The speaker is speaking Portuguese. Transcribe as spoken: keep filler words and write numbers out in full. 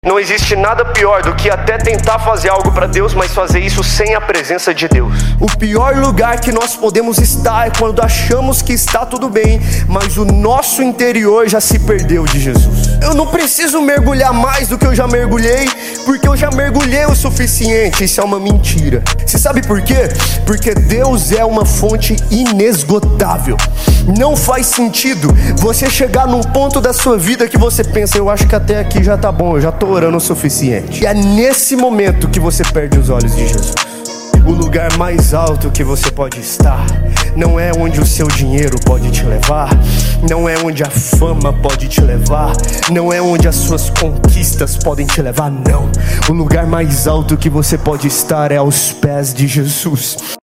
Não existe nada pior do que até tentar fazer algo para Deus, mas fazer isso sem a presença de Deus. O pior lugar que nós podemos estar é quando achamos que está tudo bem, mas o nosso interior já se perdeu de Jesus. Eu não preciso mergulhar mais do que eu já mergulhei, porque eu já mergulhei o suficiente. Isso é uma mentira. Você sabe por quê? Porque Deus é uma fonte inesgotável. Não faz sentido você chegar num ponto da sua vida que você pensa: eu acho que até aqui já tá bom, eu já tô orando o suficiente. E é nesse momento que você perde os olhos de Jesus. O lugar mais alto que você pode estar não é onde o seu dinheiro pode te levar, não é onde a fama pode te levar, não é onde as suas conquistas podem te levar, não. O lugar mais alto que você pode estar é aos pés de Jesus.